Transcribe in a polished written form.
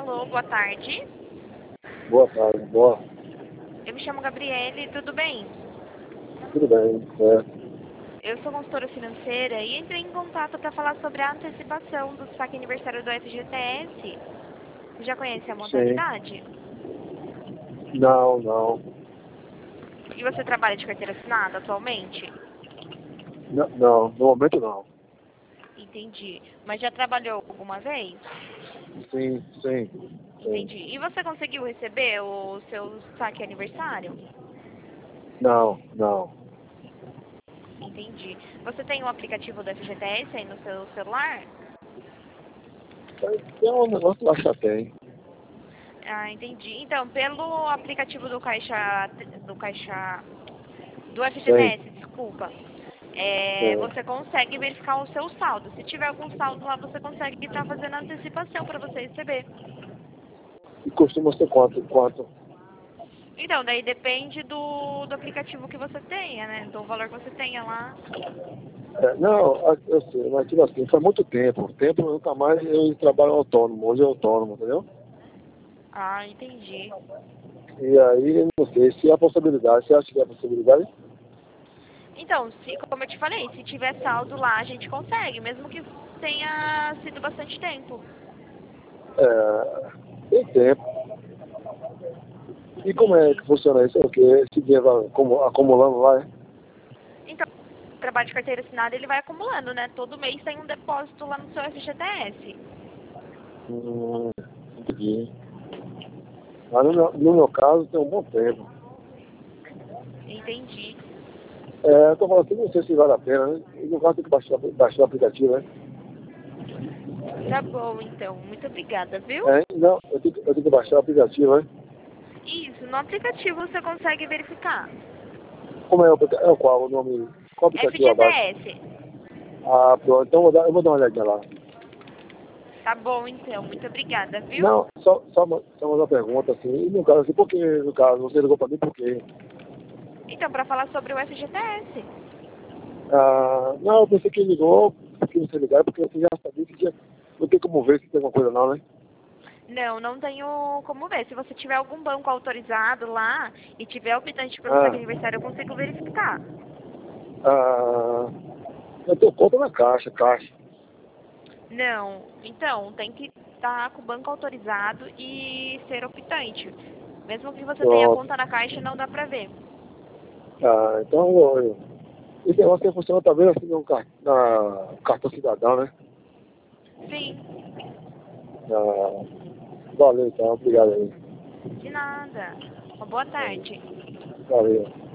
Alô, boa tarde. Boa tarde, boa. Eu me chamo Gabriele, tudo bem? Tudo bem, Eu sou consultora financeira e entrei em contato para falar sobre a antecipação do saque aniversário do FGTS. Você já conhece a Sim. modalidade? Não. E você trabalha de carteira assinada atualmente? Não, no momento não. Entendi. Mas já trabalhou alguma vez? Sim. Entendi. E você conseguiu receber o seu saque aniversário? Não. Entendi. Você tem o aplicativo do FGTS aí no seu celular? É um negócio lá que já tem. Ah, entendi. Então, pelo aplicativo do Tem. FGTS, desculpa, É. você consegue verificar o seu saldo. Se tiver algum saldo lá, você consegue estar fazendo antecipação para você receber. E costuma ser quanto? Então, daí depende do aplicativo que você tenha, né? Do valor que você tenha lá. Não, eu sei, mas tipo assim, faz muito tempo. Tempo nunca mais eu trabalho autônomo. Hoje é autônomo, entendeu? Ah, entendi. E aí, não sei, se há possibilidade, você acha que há possibilidade? Então, como eu te falei, se tiver saldo lá, a gente consegue, mesmo que tenha sido bastante tempo. Tem tempo. E como é Entendi. que funciona isso? O quê? Esse dinheiro vai acumulando lá, é? Então, o trabalho de carteira assinada, ele vai acumulando, né? Todo mês tem um depósito lá no seu FGTS. Entendi. Mas no meu caso tem um bom tempo. Entendi. Eu tô falando assim, não sei se vale a pena, né? E no caso tem que baixar o aplicativo, né? Tá bom, então. Muito obrigada, viu? Não, eu tenho que baixar o aplicativo, né? Isso, no aplicativo você consegue verificar. Como é o qual o nome? Qual aplicativo abaixo? FGTS. Ah, pronto, então eu vou dar uma olhadinha lá. Tá bom, então. Muito obrigada, viu? Não, só uma pergunta assim, e no caso assim, por que, no caso, você ligou pra mim por quê? Então, para falar sobre o FGTS. Não, eu pensei que ligou, porque você ligar, porque você já sabia que não tem como ver se tem alguma coisa não, né? Não, não tenho como ver. Se você tiver algum banco autorizado lá e tiver optante pelo Ah, saque aniversário, eu consigo verificar. ah, eu tenho conta na caixa. Não, então tem que estar com o banco autorizado e ser optante. Mesmo que você tenha Pronto. conta na caixa, não dá pra ver. Então, esse negócio aí funciona também assim na cartão cidadão, né? Sim, Ah, valeu então, obrigado aí. de nada. Uma boa tarde. Valeu.